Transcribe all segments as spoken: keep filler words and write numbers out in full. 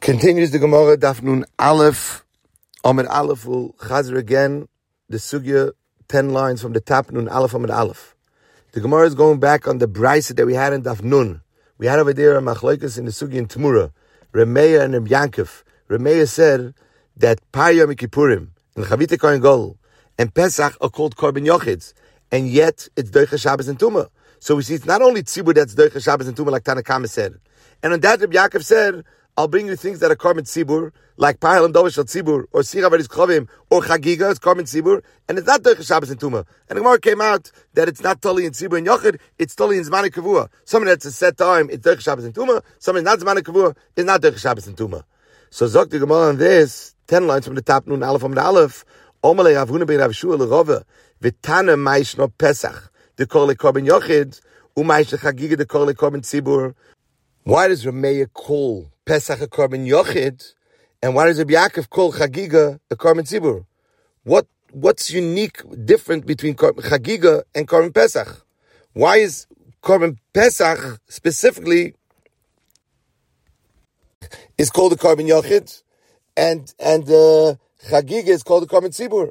Continues the Gemara, Daf Nun Aleph, Amid Aleph will chazer again, the sugya, ten lines from the top, Nun Aleph, Amid Aleph. The Gemara is going back on the brisa that we had in Daf Nun. We had over there a machlokes in the sugya in Temura, Remeya and Reb Yankov. Remeya said that Par Yom Kippurim, and Chavite Kohen Gadol, and Pesach are called Korban Yochids, and yet it's Doicha Shabbos and Tumah. So we see it's not only Tzibur that's Doicha Shabbos and Tumah, like Tanna Kama said. And on that, Reb Yaakov said, I'll bring you things that are Korban Tzibur, like Pahalam Dovish al Tzibur, or Sira Varis Krovim, or Chagiga, it's Korban Tzibur, and it's not Doicha Shabbos and Tumah. And the Gemara came out that it's not Toli in Tzibur and Yochid, it's Toli in Zmani Kavua. Something that's a set time, it's Doicha Shabbos and Tumah. Something that's not Zmani Kavua, is not Doicha Shabbos and Tumah. So Zok the Gemara on this, ten lines from the top, Nun Aleph from the Aleph, Omalei Rav Huna ben Rav Shua l'Rova, V'tana Maishno Pesach, the Kol Korban Yochid, U'Maish Chagiga, the Kol Korban Tzibur. Why does Remeya call Pesach a Korban Yochid, and why does Reb Yaakov call Chagiga a Korban Tzibur? What what's unique, different between Chagiga and Korban Pesach? Why is Korban Pesach specifically is called a Korban Yochid, and and uh, Chagiga is called a Korban Tzibur?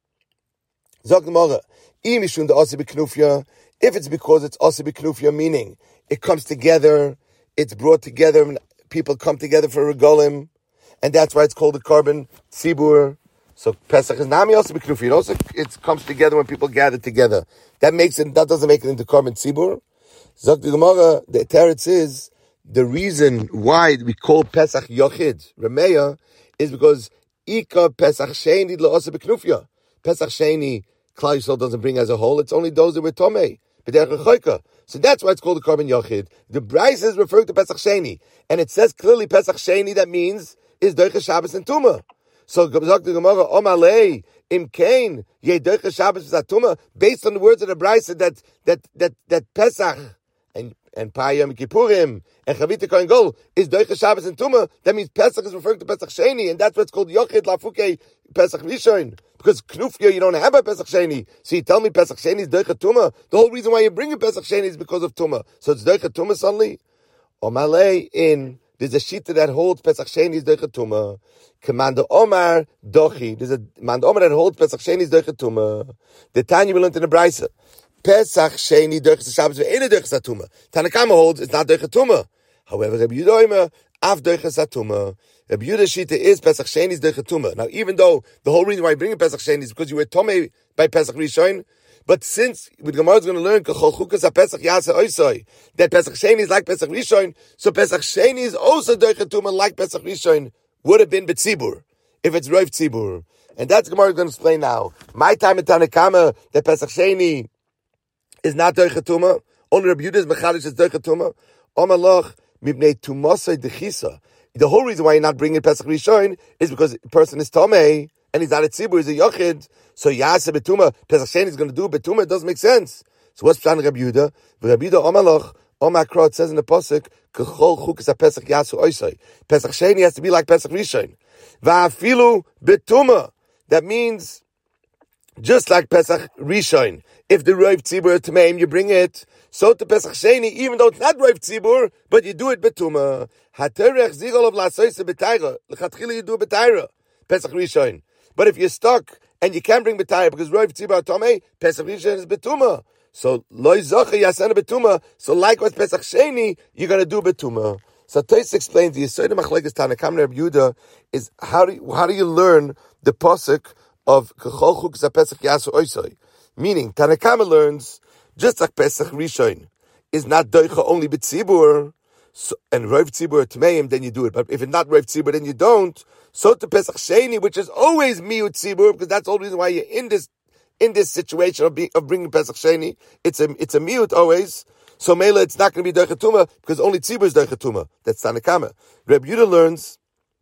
Zog the Gemara, Imishun the Asa B'Knufya. If it's because it's Asa B'Knufya, meaning it comes together, it's brought together, and people come together for regalim, and that's why it's called a Korban Tzibur. So Pesach is Nami also B'Knufi. It also it comes together when people gather together. That makes it. That doesn't make it into Korban Tzibur. Zok the Gemara, the teretz is the reason why we call Pesach Yochid Remeya is because Ika Pesach Sheni L'Osa B'Knufya. Pesach Sheni Klal Yisrael doesn't bring as a whole. It's only those that were Tomei. So that's why it's called the Korban Yochid. The Bryce is referring to Pesach Sheni, and it says clearly Pesach Sheni. That means is Doicha Shabbos and Tumah. So Zok the Gemara, Omalei Im Kain Ye Doicha Shabbos Tumah, based on the words of the Bryce that that that that Pesach and and Par Yom Kippurim and Chavite Kohen Gadol is Doicha Shabbos and Tumah. That means Pesach is referring to Pesach Sheni, and that's why it's called Yochid Lafuke Pesach Rishon. Because Knufya, you don't have a Pesach Sheni. So you tell me Pesach Sheni is Doicha Tumah. The whole reason why you bring a Pesach Sheni is because of Tumah. So it's Doicha Tumah suddenly? Omalei in, there's a shita that holds Pesach Sheni is Doicha Tumah. Commander Omar Dochi. There's a Commander Omar that holds Pesach Sheni is Doicha Tumah. The Tanya we learned in the Brisa. Pesach Sheni Doicha Shabbos ve'ena Doicha Tumah. Tanna Kama holds it's not Doicha Tumah. However, Rabbi Yehuda Omer af Doicha Tumah. Rabbi Yehuda shita is Pesach Sheni is Doicha Tumah. Now, even though the whole reason why you bring in Pesach Sheni is because you were Tomei by Pesach Rishon, but since with Gemara is going to learn Kachol Chukas HaPesach Yasa Oisoi that Pesach Sheni is like Pesach Rishon, so Pesach Sheni is also Doicha Tumah like Pesach Rishon would have been B'Tzibur if it's Roiv Tzibur, and that's Gemara is going to explain now. My time in Tanna Kama that Pesach Sheni is not Doicha Tumah. Only Rabbi Yehuda's Mechadish is Doicha Tumah. Omalach Mibnei Tumosai Dechisa. The whole reason why you're not bringing Pesach Rishon is because the person is Tomei and he's not a Tzibur, he's a Yochid. So Yasa Betuma, Pesach Sheni is going to do Betuma. It doesn't make sense. So what's Pshan Rabbi Yehuda? Rabbi Yehuda Omalach Omakra, it says in the pasuk Kechol Chukas HaPesach Yasu Oisai. Pesach Sheni has to be like Pesach Rishon. Va'afilu Betuma. That means just like Pesach Rishon. If the Roiv Tzibur Tmeim, you bring it. So to Pesach Sheni, even though it's not Roiv Tzibur, but you do it Betuma. Haterech Zigol of Lasoisa B'Tayra. L'chatchila you do B'Tayra. Pesach Rishon. But if you're stuck and you can't bring B'Tayra because Roiv Tzibur Tomei, Pesach Rishon is Betuma. So Loi Zocha Yasana Betuma. So likewise Pesach Sheni, you're going to do Betuma. So Tais explains the Yisod Machlekes Tanna Kama Rabbi Yehuda is how do you, how do you learn the pasuk of Kechol Chukas HaPesach Yasu Oisoi? Meaning, Tanna Kama learns, just like Pesach Rishon is not Doicha only B'Tzibur, so, and Roiv Tzibur Tmeim, then you do it. But if it's not Roiv Tzibur, then you don't. So to Pesach Sheni, which is always Miut Tzibur, because that's the whole reason why you're in this in this situation of, being, of bringing Pesach Sheni. It's a it's a Miut always. So Mela, it's not going to be Doicha Tumah, because only Tzibur is Doicha Tumah. That's Tanna Kama. Rabbi Yehuda learns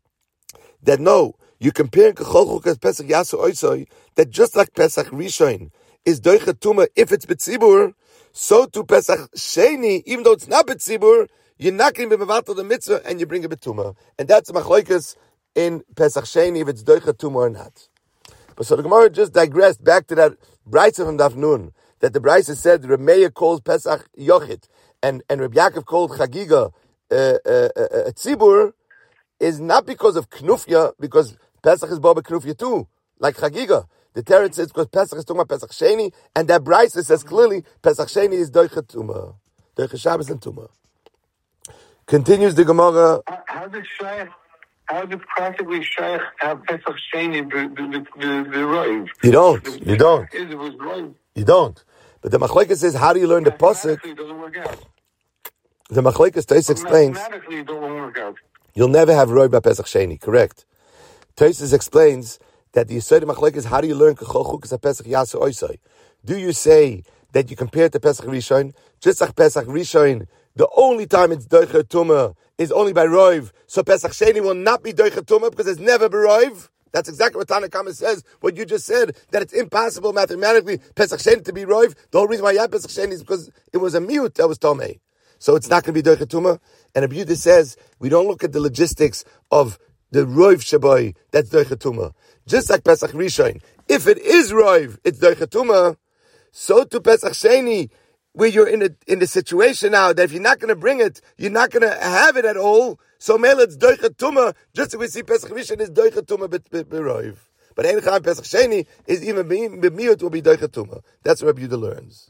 that no, you compare Kechol Chukas Pesach Yasu Oisoi, that just like Pesach Rishon is Doicha Tumah if it's B'Tzibur, so to Pesach Sheni, even though it's not B'Tzibur, you're not going to be Mevatel the Mitzvah and you bring a B'Tumah. And that's Machlokes in Pesach Sheni if it's Doicha Tumah or not. But so the Gemara just digressed back to that Brisa from Daf Nun, that the Brisa said Remeya calls Pesach Yochid, and, and Reb Yaakov called Chagiga uh, uh, uh, Tzibur. is not because of Knufya, because Pesach is Boba Knufya too, like Chagiga. The Teretz says because Pesach is talking about Pesach Sheni, and that Brisa says clearly Pesach Sheni is Doicha Tumah. Doicha Shabbos and Tumah. Continues the Gemara. How does Shaykh, how does practically Shaykh have Pesach Sheni the Roiv? You don't. You don't. It was Roiv. You don't. But the Machlekes says, how do you learn the Pasuk? It doesn't work out. The Machlekes Tais explains, mathematically it doesn't work out. You'll never have Roiv by Pesach Sheni, correct? Tais explains that the Yisrael Machlekes is, how do you learn Kechol Chukas Pesach Yasu Oisai? Do you say that you compare it to Pesach Rishon? Just like Pesach Rishon, the only time it's Doicha Tumah is only by Roiv, so Pesach Sheni will not be Doicha Tumah because it's never by Roiv. That's exactly what Tanna Kama says, what you just said, that it's impossible mathematically Pesach Sheni to be Roiv. The whole reason why you have Pesach Sheni is because it was a mute that was Tomei. So it's not going to be Doicha Tumah. And Rabbi Yehuda says, we don't look at the logistics of the Roiv Shabai, that's Doicha Tumah. Just like Pesach Rishon, if it is Roiv, it's Doicha Tumah. So to Pesach Sheni, where you're in a in the situation now that if you're not going to bring it, you're not going to have it at all. So Mela, it's Doicha Tumah. Just as we see Pesach Rishon is Doicha Tumah b'Roiv. But Ein Chaim Pesach Sheni is even b'Miut will be Doicha Tumah. That's what Rabbi Yehuda learns.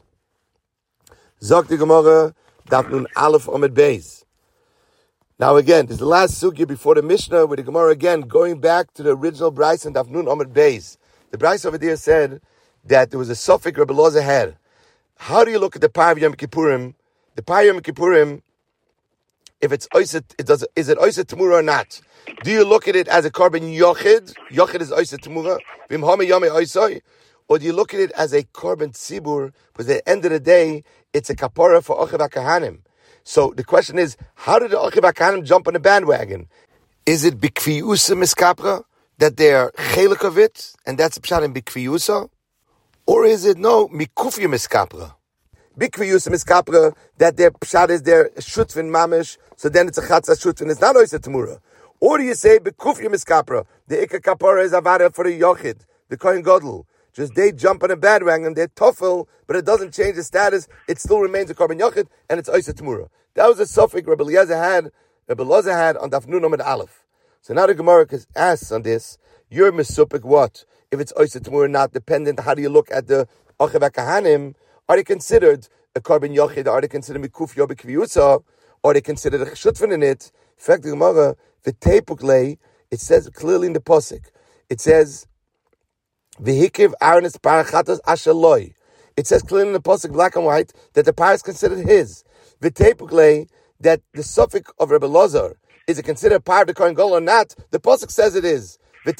Zok the Gemara, Daf Nun Aleph Omid Beis. Now again, this is the last sugya before the Mishnah, with the Gemara again going back to the original Bryce and Daf Nun Omid Beis. The Bryce over there said that there was a suffix Rebbe Loza had. How do you look at the Par of Yom Kippurim? The Par of Yom Kippurim, if it's Oyset, it does, is it Oyset Tamura or not? Do you look at it as a carbon Yochid? Yochid is Oyset Tamura. Vim Hame Yome Oysoy. Or do you look at it as a carbon Tzibur? Because at the end of the day, it's a kapara for Ochev HaKahanim. So the question is, how did the Ochev HaKahanim jump on the bandwagon? Is it Bikviyusa Miskapra, that they're chelik of it, and that's a pshat in Bikviyusa? Or is it no mikufya miskapra? Bikviyus miskapra, that their pshat is their shutvin mamish, so then it's a chatzah shutvin, it's not oisa tamura. Or do you say bikufya miskapra, the ikka kapara is avada for the yochid, the kohen gadol. Just they jump on a bandwagon, they're tough, but it doesn't change the status, it still remains a korban yochid, and it's oisa tamura. That was a suffix Rabbi Eliezer had, Rabbi Loza had on Daf Nun Amud Aleph. So now the Gemara asks on this, you're misupik what? If it's Oysa Tamur or not dependent, how do you look at the Ochev HaKahanim? Are they considered a carbon Yochid? Are they considered Mikuf Yobi Kviyusa? Are they considered a Cheshutfin in it? In fact, the Gemara, the Tepukle, it says clearly in the Posik, it says, V'hikiv Aranis Parachatos Ashaloi. It says clearly in the Posik, black and white, that the par is considered his. The Tepukle, that the suffix of Rebbe Lozer, is it considered par of the Kohen Gadol or not? The Posik says it is. It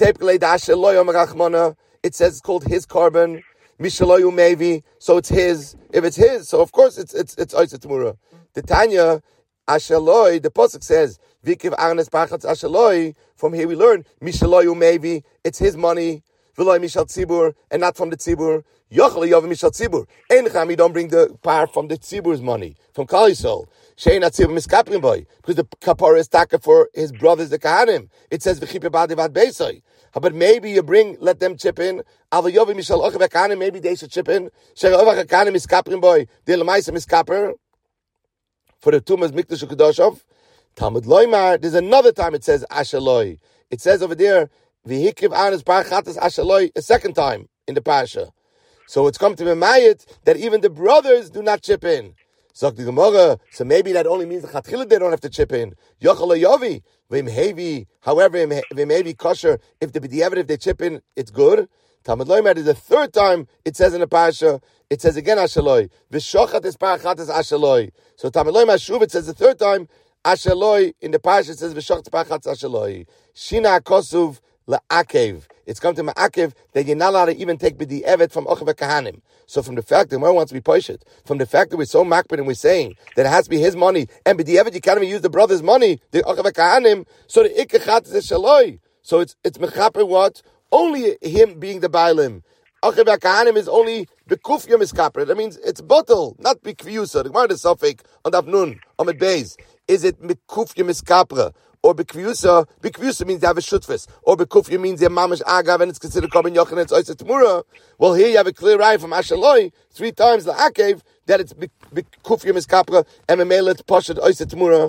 says it's called his carbon, Mishaloyu Mevi, so it's his. If it's his, so of course it's it's it's Oysa Tamura. The Tanya Ashaloi, the Pasuk says Vikiv Arnes Parchatz Ashaloi. From here we learn Mishaloyu Mevi, it's his money. V'loy Mishal Tzibur, and not from the Tzibur. Yochel Yov Mishal Tzibur. Eincham, you don't bring the par from the Tzibur's money, from Kal Yisrael. Shein Atzibur Miskaprim Boy, because the kapara is taka for his brothers, the Kahanim. It says V'chipe Badivat Beisai. But maybe you bring, let them chip in. Ava Yovi Mishal Ochev HaKahanim, maybe they should chip in. Shein Ochev HaKahanim Miskaprim Boy, the Lamaisa Miskaper, for the Tumas Mikdash U'Kadoshov. Talmud Loimar, there's another time it says Ashaloi. It says over there, V'hikiv Anas Parachatas Ashaloi, a second time in the Pasha. So it's come to be mayit that even the brothers do not chip in. So the Gemara, so maybe that only means the Chatchila they don't have to chip in. Yochel Yovi, Vim Hevi, however, Vim Hevi kosher, if the B'diavad, if they chip in, it's good. Talmud Loimar is the third time it says in the Pasha, it says again Ashaloi. V'shochat is Parachatas Ashaloi. So Talmud Loimar Shuv, it says the third time, Ashaloi, in the Pasha it says V'shochat Parachatas Ashaloi. Shina Kosuv, La'akev. It's come to Ma'akev that you're not allowed to even take B'di Evet from Ochev HaKahanim. So from the fact that Gemara wants to be poished, from the fact that we're so makbid and we're saying that it has to be his money, and B'di Evet you can't even use the brother's money, the Ochev HaKahanim, so the Ikkachat is Shaloi. So it's it's Mechaper what? Only him being the Bailim. Ochev HaKahanim is only B'kufya Miskaper. That means it's bottle, not B'kviyusa. The Gemara is Sofik on Daf Nun, on Amud Beis. Is it B'kufya Miskapra? Or B'kviyusa, B'kviyusa means they have a shutfis. Or B'kufya means they're mamash agav and it's considered korban yochid and it's oisa tamura. Well, here you have a clear eye from Ashaloi, three times the akev, that it's B'kufya miskapra, and memela it's poshad oisa tamura.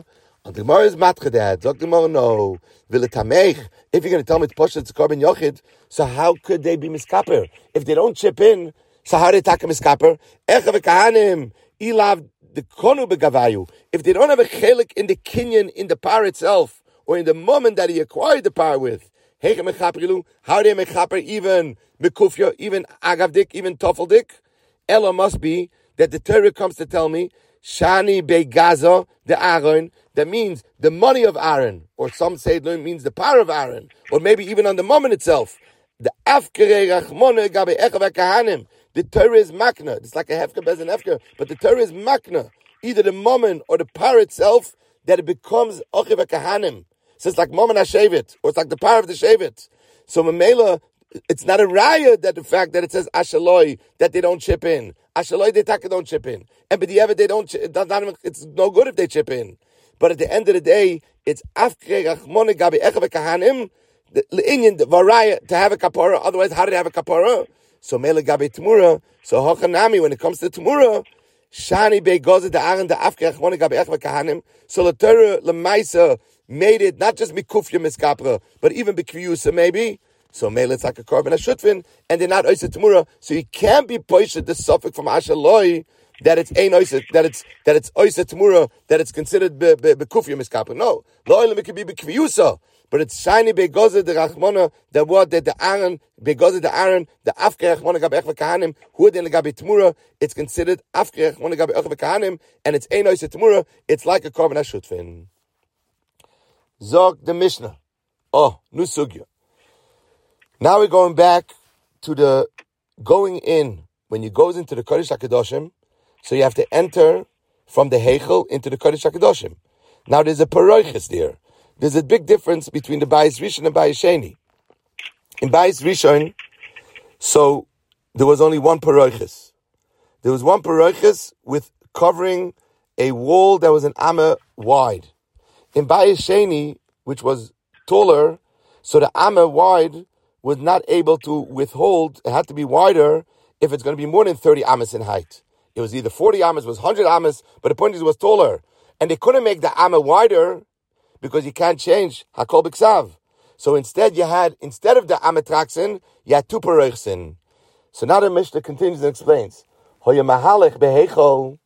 And the Gemara is matcha that. Zok the Gemara, no. V'letamech. If you're going to tell me it's Poshet, it's Korban Yochid, so how could they be miskaper? If they don't chip in, so how do they take a miskaper? Echa v'kahanim, ilav the konu begavayu. If they don't have a chelik in the kinyan, in the power itself, or in the moment that he acquired the power with, how do they mechaper even mekufya, even agavdik, even tofeldik? Ella must be that the Torah comes to tell me, Shani begaza the Aaron, that means the money of Aaron, or some say it means the power of Aaron, or maybe even on the moment itself. The afkere rachmone gabe echav kahanim. The Torah is makna. It's like a hefker bez an hefker, but the Torah is makna. Either the moment or the power itself, that it becomes ochiv kahanim. So it's like moment hashavit, or it's like the power of the shavit. So Mamela, it's not a raya that the fact that it says ashaloi, that they don't chip in. Ashaloi, they taka don't chip in. And but the ever they don't, it does not, it's no good if they chip in. But at the end of the day, it's afkre rachmone gabi echav kahanim, the inyan, the varaya, to have a kapara. Otherwise, how did they have a kapara? So mele gabi tamura. So hochanami, when it comes to tamura, shani begoza the aran the afkre rachmone gabi echav kahanim. So the Torah lemaisa made it not just mikufya miskapra, but even bikviyusa maybe. So mele it's like a korban ashutfin, and they're not oiset tamura. So you can't be poished the suffix from ashaloi that it's ein oiset, that it's that it's oiset tamura, that it's considered bekufya miskapra. No, lo it could be bikviyusa, but it's shiny begoza the rachmona, the what that the aron begoza the aron the afke rachmona gabe echva kahanim who then gabe tamura. It's considered afke rachmona gabe echva kahanim, and it's ein oiset tamura. It's like a korban ashutfin. Zog the Mishnah. Oh, new sugya. Now we're going back to the going in. When you goes into the Kodesh HaKadoshim, so you have to enter from the Heichel into the Kodesh HaKadoshim. Now there's a paroiches there. There's a big difference between the Bayis Rishon and Bayis Sheni. In Bayis Rishon, so there was only one paroiches. There was one paroiches with covering a wall that was an amma wide. In Bayis Sheni, which was taller, so the amma wide was not able to withhold. It had to be wider if it's going to be more than thirty amas in height. It was either forty amas, it was one hundred amas, but the point is it was taller. And they couldn't make the amma wider because you can't change hakol b'ksav. So instead you had, instead of the amma traxin, you had two paroichsin. So now the Mishnah continues and explains, Hoya mahalech behechol,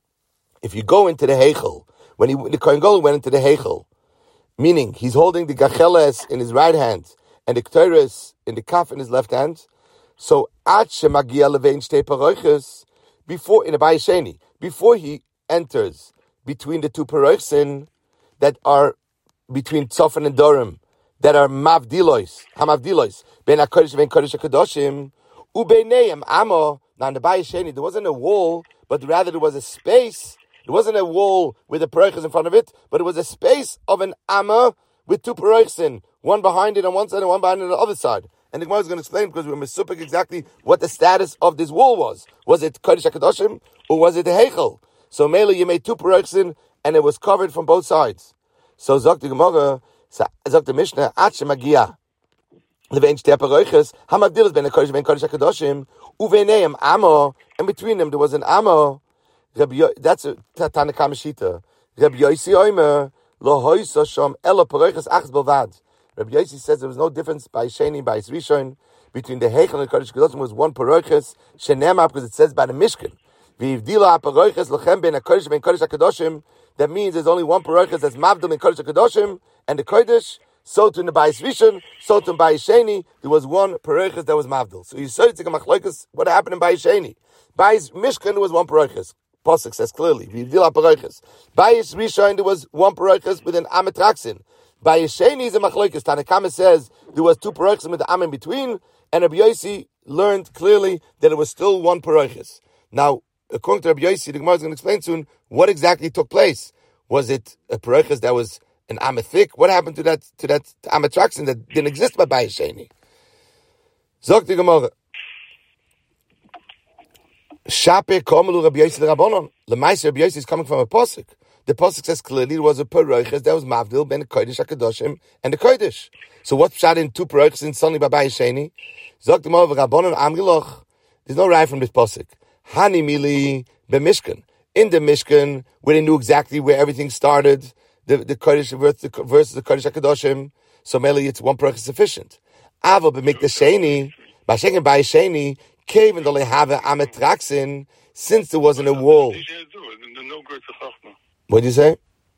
if you go into the heichel, when he, the Kohen Gadol went into the heichel, meaning he's holding the gacheles in his right hand and the ktores in the kaf in his left hand. So at shemagia levein shtei paroiches, before in the Bayis Sheni, before he enters between the two paroichsin that are between Tzofan and Dorim, that are mavdilois, hamavdilois, ben hakodesh ben kodesh hakadoshim, ubeineim amo. Now in the Bayis Sheni there wasn't a wall, but rather there was a space. It wasn't a wall with the paroiches in front of it, but it was a space of an amma with two paroiches, one behind it on one side and one behind it on the other side. And the Gemara is going to explain, because we're misupik exactly what the status of this wall was. Was it Kodesh HaKadoshim or was it the Heichel? So Mele, you made two paroiches and it was covered from both sides. So Zok the Gemara, Zok the Mishnah, Atche Magia. Levein shtei paroiches, hamavdilos ben hakodesh ben Kodesh HaKadoshim, uveineim amo, and between them there was an amo. Rabbi, that's a Tanakh Meshita. Rabbi Yosi Omer lo hoysa sham ela paroiches achs belvad. Rabbi Yosi says there was no difference by Sheni, by Rishon, between the Heichel and the Kodesh HaKadoshim was one paroiches shenema, because it says by the Mishkan. V'ivdila paroiches lochem ben hakodesh ben Kodesh HaKadoshim. That means there's only one paroiches that's mavdil in Kodesh HaKadoshim and the Kodesh. So to the Bayis Rishon, so to Bayis Sheni, there was one paroiches that was mavdil. So you saw it's like a machlokes. What happened in Bayis Sheni? Bayis Mishkan there was one paroiches. Pasuk says clearly, V'ivdila paroiches. Bayis Rishon there was one paroiches with an amatraxin. Bayis Sheni is a machlokes. Tanakh says there was two paroiches with the am in between, and Rabbi Yosi learned clearly that it was still one paroiches. Now, according to Rabbi Yosi, the Gemara is going to explain soon what exactly took place. Was it a paroiches that was an am thick? What happened to that to that amatraxin that didn't exist by Bayis Sheni? Zok the Gemara. Shape Komelu Rabbi Yosi the Rabbanon. Lemaisa Rabbi Yosi is coming from a pasuk. The pasuk says clearly there was a paroiches that was mavdil ben the Kodesh HaKadoshim and the Kodesh. So what's shot in two paroiches and suddenly by Bayis Sheni? Zok the Gemara Rabbanon Amriloch. There's no right from this pasuk. Hani mili b'mishkan. In the Mishkan, where they knew exactly where everything started, the the Kodesh versus the, versus the Kodesh HaKadoshim, so mainly it's one Parach is sufficient. Avo b'mikdash sheni, b'shekin b'ay sheni, cave and they have ametraxin, since there wasn't a wall. What do you say?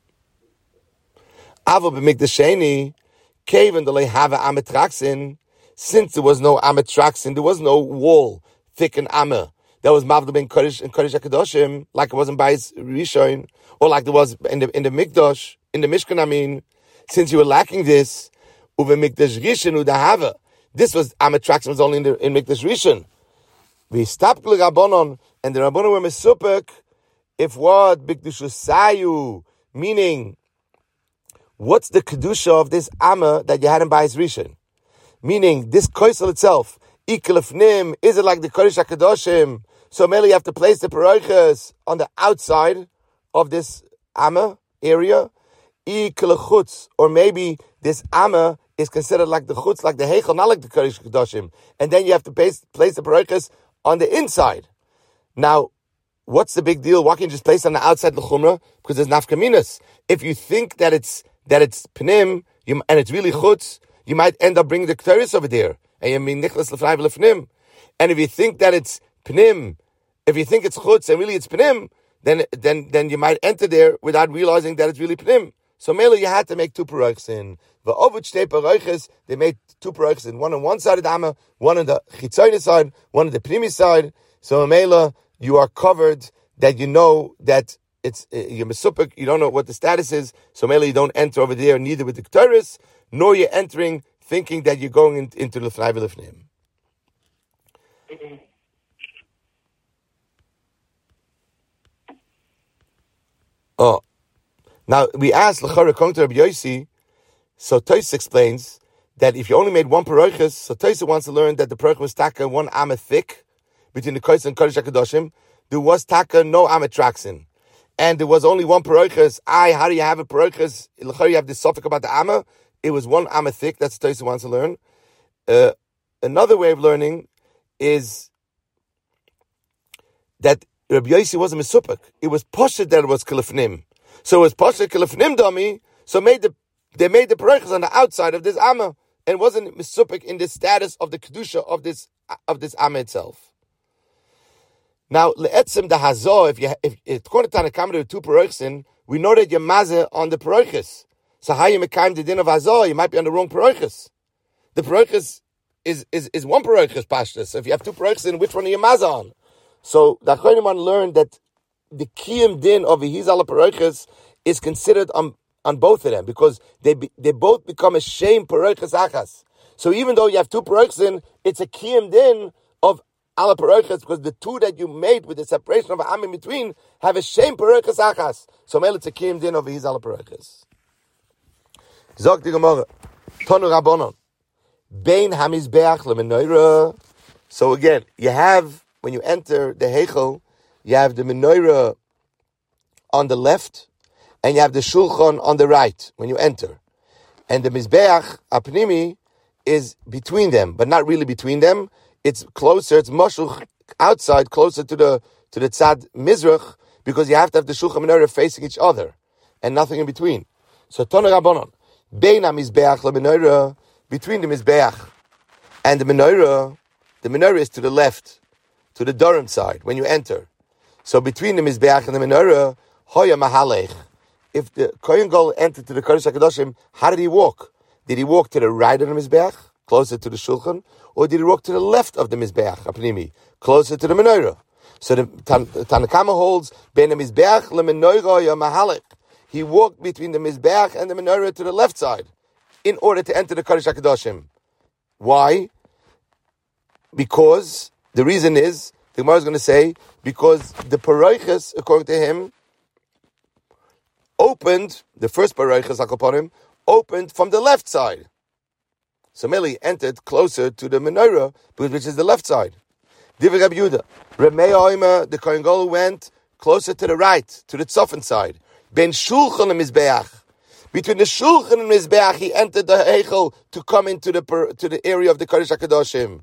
Avo b'mikdash sheni, cave and they have ametraxin, since there was no ametraxin, there was no wall, thick and ameh. That was Mavdal ben Kodesh and Kodesh HaKadoshim, like it was in Bayis Rishon, or like there was in the in the Mikdash, in the Mishkan. I mean, since you were lacking this, uve Mikdash Rishon udahava. This was Ametraxin was only in the in Mikdash Rishon. We stopped the Rabbanon, and the Rabbanon were mesupek. If what Mikdash Sayu, meaning, what's the kedusha of this Amma that you had in Bayis Rishon? Meaning this koisel itself, ikelefnim, is it like the Kodesh HaKadoshim? So mainly you have to place the paroiches on the outside of this Amma area. Ikelechutz, or maybe this Amma is considered like the chutz, like the heichel, not like the Kodesh HaKadoshim. And then you have to place, place the paroiches on the inside. Now, what's the big deal? Why can't you just place it on the outside the chumrah? Because there's nafkaminas. If you think that it's that it's pnim you, and it's really chutz, you might end up bringing the ketores over there. And you mean nichlas lefnai v'lefnim. And if you think that it's pnim, if you think it's chutz and really it's pnim, then then then you might enter there without realizing that it's really pnim. So mainly you had to make two paroiches in. The ovut shtei paroiches, they made two paroiches in, one on one side of the Amma, one on the chitzoni side, one on the pnimi side. So mainly you are covered that you know that it's uh, you're mesupik, you don't know what the status is. So mainly you don't enter over there neither with the ketores, nor you're entering thinking that you're going in, into the Lefnai v'Lefnim. Oh, now we asked L'chara Kong to Rabbi Yossi. So Tos explains that if you only made one paroiches, so Tos wants to learn that the paroich was taka one amah thick between the Kodesh and Kodesh HaKadoshim. There was taka no ametraxin, and there was only one paroiches. I, how do you have a paroiches? L'chara you have this suffix about the amah. It was one amah thick. That's what Tos wants to learn. Uh, another way of learning is that Rabbi Yossi wasn't mesupik. It was poshet that it was kilifnim. So it was poshet kilifnim dummy. So made the they made the paroiches on the outside of this amma, and wasn't mesupik in the status of the kedusha of this of this amma itself. Now leetzim the hazor, if you if according to Tanakama there were two paroiches in, we know that you're mazeh on the paroiches. So how you mekayim the din of hazor? You might be on the wrong paroiches. The paroiches is is is one paroiches pashtus. So if you have two paroiches in, which one are you mazeh on? So the Achronim learned that the kiyum din of Yehizal paroiches is considered on, on both of them because they be, they both become a shame paroiches achas. So even though you have two paroiches in, it's a kiyum din of ala paroiches because the two that you made with the separation of am in between have a shame paroiches achas. So mele it's a kiyum din of Yehizal paroiches. Zog the Gemara, Tonu Rabbanon, Bein hamizbeach lemenorah. So again, you have. When you enter the Heichel, you have the menorah on the left, and you have the shulchan on the right when you enter. And the Mizbeach, Apnimi, is between them, but not really between them. It's closer, it's moshuch outside, closer to the to the Tzad Mizrach, because you have to have the shulchan menorah facing each other, and nothing in between. So, Tonu Rabbanon, Bein HaMizbeach LeMenorah, between the Mizbeach and the menorah, the menorah is to the left, to the Durham side, when you enter. So between the Mizbeach and the Menorah, Hoya Mahalech. If the Kohen Gadol entered to the Kodesh HaKadoshim, how did he walk? Did he walk to the right of the Mizbeach, closer to the Shulchan, or did he walk to the left of the Mizbeach, Apnimi, closer to the Menorah? So the Tan- Tanakama holds, Ben the Mizbeach le Menorah Hoya Mahalech. He walked between the Mizbeach and the Menorah to the left side, in order to enter the Kodesh HaKadoshim. Why? Because the reason is, the Gemara is going to say, because the paroiches, according to him, opened, the first paroiches, him, opened from the left side. So Meli entered closer to the menorah, which is the left side. Divrei Rabbi Yehuda, Remei Oima, the Kohen Gadol went closer to the right, to the tzofan side. Ben Shulchan and Mizbeach. Between the Shulchan and Mizbeach, he entered the Heichel to come into the to the area of the Kodesh HaKadoshim.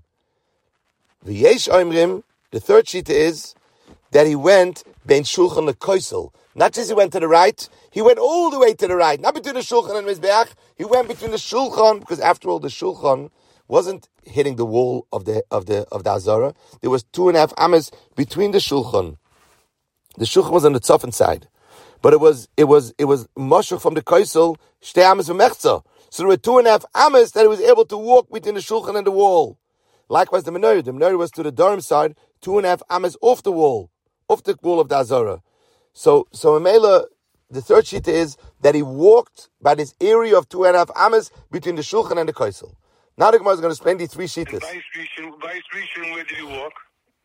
V'yesh oimrim, the third shita is that he went ben shulchan lekoisel, Not just he went to the right, he went all the way to the right. Not between the Shulchan and Mizbeach, he went between the Shulchan, because after all, the Shulchan wasn't hitting the wall of the of the of the Azara. There was two and a half amas between the Shulchan. The Shulchan was on the Tzofan side. But it was it was it was Moshe from the Kaisel, Shtei Amas v'Mechza. So there were two and a half amas that he was able to walk between the Shulchan and the wall. Likewise, the Menorah. The Menorah was to the Durham side, two and a half amas off the wall, off the wall of the Azara. So, so Mela, the third sheet is that he walked by this area of two and a half amas between the Shulchan and the Kaisel. Now the Gemara is going to explain these three sheets. By Rishon, where did he walk?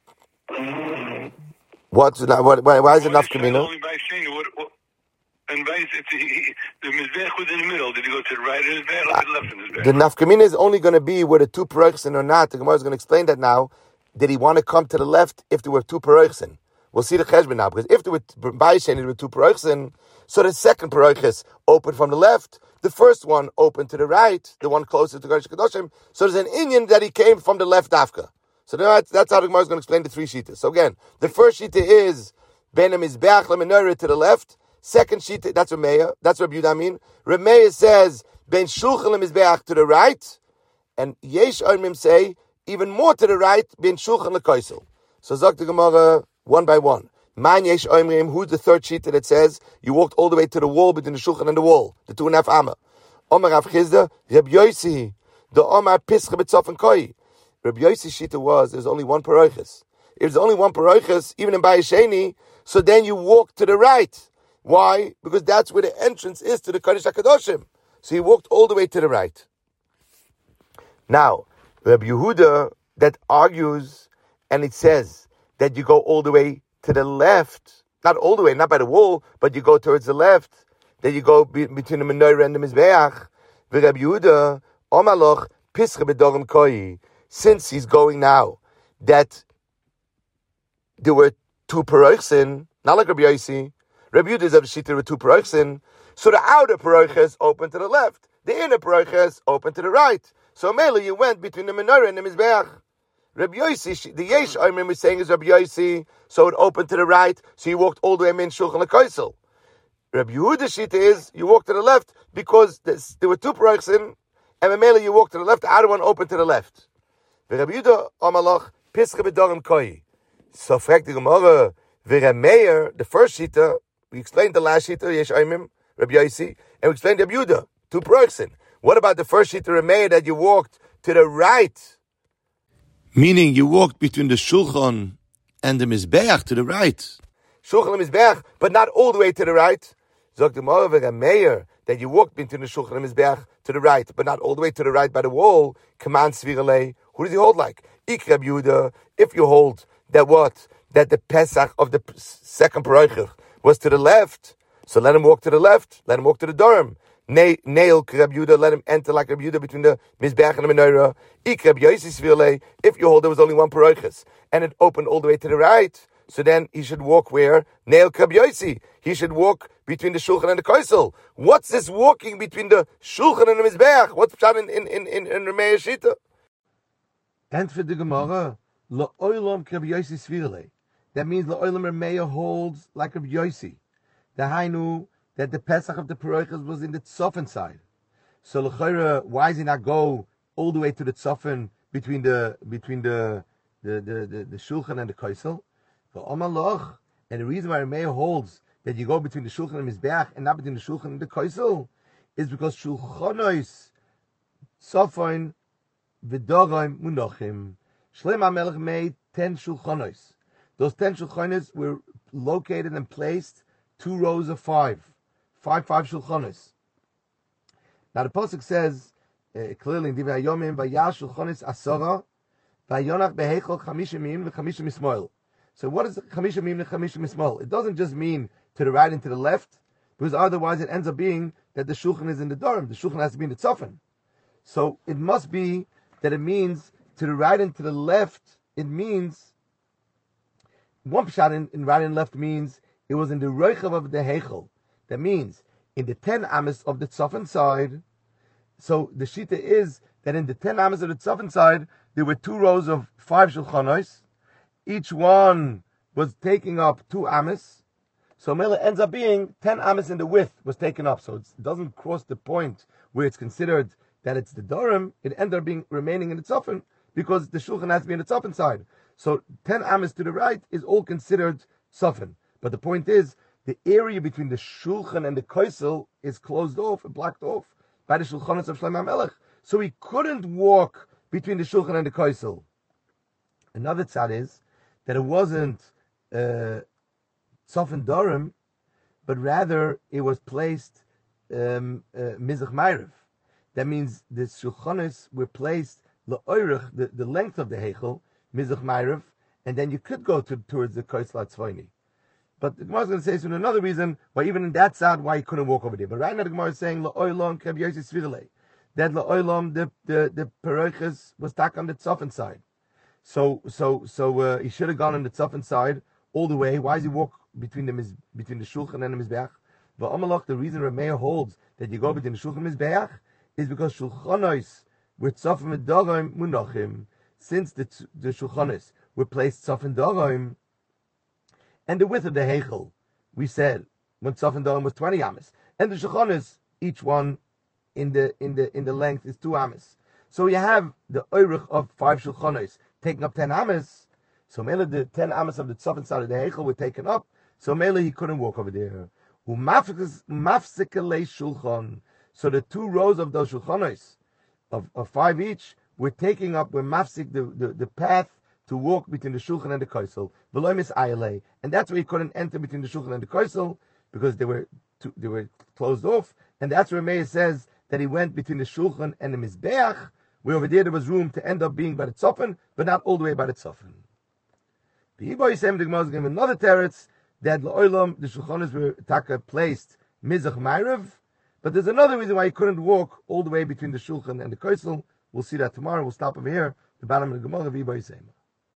What's what? Why, why is it nafkamina? Only by Sheni. What, what? And by the Mizbech was in the middle. Did he go to the right of the Mizbech or to the left of the Mizbech? The nafkamina is only going to be where the two parochsin or not. The Gemara is going to explain that now. Did he want to come to the left if there were two parochsin? We'll see the cheshbon now, because if there were by Sheni there were two parochsin, so the second parochis opened from the left, the first one opened to the right, the one closer to Kodesh Kadoshim. So there's an inyan that he came from the left dafka. So that's, that's how the Gemara is going to explain the three shitas. So again, the first shita is Ben Mizbeach leMenorah to the left. Second shita, that's Rameya. That's Rabbi Yehuda Amin. Rameya says Ben Shulchan leMizbeach to the right, and Yesh Omrim say even more to the right Ben Shulchan leKaisel. So Zok the Gemara one by one. Man Yesh Omrim. Who's the third shita that says you walked all the way to the wall between the Shulchan and the wall, the two and a half amma? Omar Rav Chizda Reb Yosi the Omar Pischa B'Tzof and Koi. Rabbi Yossi Shita was, there's only one parochis. If there's only one parochis, even in Bayesheni, so then you walk to the right. Why? Because that's where the entrance is to the Kodesh HaKadoshim. So he walked all the way to the right. Now, Rabbi Yehuda, that argues, and it says that you go all the way to the left, not all the way, not by the wall, but you go towards the left, that you go be, between the Menorah and the Mizbeach. Rabbi Yehuda, Omaloch, Pischa B'Dorim Koi. Since he's going now, that there were two parochsin, not like Rabbi Yossi. Rabbi Yehuda is of the sheet there were two parochsin. So the outer parochis open to the left, the inner parochis open to the right. So Mela, you went between the Menorah and the Mizbeach. Rabbi Yossi, the Yesh I remember saying is Rabbi Yossi, so it opened to the right, so you walked all the way in Shulchan LeKaisel. Rabbi Yehuda sheet is you walked to the left because there were two parochsin, and Mela you walked to the left, the outer one opened to the left. Rabbi Yehuda Amalach Pischa B'Dorim Koi. So fragt the Gemara, V'Rameir, the first shita, we explained the last shita, Yesh Aimim, Rabbi Yossi, and we explained Rabbi Yehuda, two parochsin. What about the first shita Rameir that you walked to the right? Meaning you walked between the Shulchan and the Mizbeach to the right. Shulchan and Mizbeach, but not all the way to the right. Zog the Gemara, V'Rameir, that you walked between the Shulchan and Mizbeach to the right, but not all the way to the right by the wall. Command Sviralei. Who does he hold like? Ik Rabbi Yehuda. If you hold that what? That the Pesach of the second Parochich was to the left, so let him walk to the left. Let him walk to the Durham. Nail Rabbi Yehuda. Let him enter like Rabbi Yehuda between the Mizbeach and the Menorah. Ik Rabbi Yossi Sviralei. If you hold there was only one Parochis and it opened all the way to the right, so then he should walk where? Nail Rabbi Yossi. He should walk between the Shulchan and the Kaisel. What's this walking between the Shulchan and the Mizbeach? What's in in in in, in Rameir Shita? And for the Gemara, La'olam Rabbi Yossi Sviralei. That means La'olam Rameir holds like Rabbi Yossi. The Hainu that the Pesach of the Parochas was in the Tzofan side. So l'chayra, why does he not go all the way to the Tzofan between the between the the the the, the Shulchan and the Kaisel? The Omalach, and the reason why Rameir holds that you go between the Shulchan and Mizbeach and not between the Shulchan and the Kaisel is because Shulchanois Tzofan v'Doraim Munachim. Shlomo HaMelech made ten Shulchanois. Those ten Shulchanois were located and placed two rows of five. Five, five Shulchanois. Now the Pasuk says, uh, clearly in Divrei Hayomim, Vayash Shulchanois Asara, Vayonach Behechol Chamishim Yim V'Chamishim Ismoil. So what is Chamishim Yim V'Chamishim Ismoil? It doesn't just mean to the right and to the left, because otherwise it ends up being that the Shulchan is in the Durham. The Shulchan has to be in the Tzofan. So it must be that it means to the right and to the left, it means, one pshat in, in right and left means it was in the Reichav of the Heichel. That means in the ten amas of the Tzofan side. So the Shita is that in the ten amas of the Tzofan side, there were two rows of five Shulchanois. Each one was taking up two amas. So Mela ends up being ten amas in the width was taken up. So it's, it doesn't cross the point where it's considered that it's the Durham. It ended up being remaining in the Tzofan because the Shulchan has to be in the Tzofan side. So ten amas to the right is all considered Tzofan. But the point is, the area between the Shulchan and the Kaisel is closed off and blocked off by the Shulchanos of Shlomo HaMelech. So he couldn't walk between the Shulchan and the Kaisel. Another tzad is that it wasn't uh, Tzofan Durham, but rather it was placed um, uh, Mizrach Ma'ariv. That means the Shulchanos were placed L'oirich, the, the length of the Heichel, Mizrach Ma'ariv, and then you could go to, towards the Kaisel HaTzvoni. But the Gemara is going to say so another reason why even in that side why he couldn't walk over there. But right now the Gemara is saying L'oilam Keb Yosis Svirele. That L'oilam the the the Peroiches was stuck on the Tzofan side. So so so uh, he should have gone on the Tzofan side all the way. Why does he walk between the between the Shulchan and the Mizbeach? But Amalach, the reason Rameir holds that you go between the Shulchan and Mizbeach is because Shulchanos were Tzofan Medarim Munachim. Since the the Shulchanos were placed Tzofan Darim. And the width of the Heichel, we said, when Tzofan Darim was twenty amas. And the Shulchanos, each one in the in the in the length is two amas. So you have the Oirich of five Shulchanos taking up ten amas. So Mele, the ten amas of the Tzofan side of the Heichel were taken up. So Mele, he couldn't walk over there. Mafsikelei Shulchan. So the two rows of those Shulchanos, of, of five each, were taking up, were mafsik, the, the, the path to walk between the Shulchan and the Kaisel. And that's where he couldn't enter between the Shulchan and the Kaisel, because they were too, they were closed off. And that's where Meir says that he went between the Shulchan and the Mizbeach, where over there there was room to end up being by the Tzofan, but not all the way by the Tzofan. The Ibo Yisem, the Gemara is giving another teretz, that L'olam, the Shulchanos were taka placed Mizrach Ma'ariv, but there's another reason why he couldn't walk all the way between the Shulchan and the Kaisel. We'll see that tomorrow. We'll stop over here. The bottom of the Gemara of Ibo Yisem.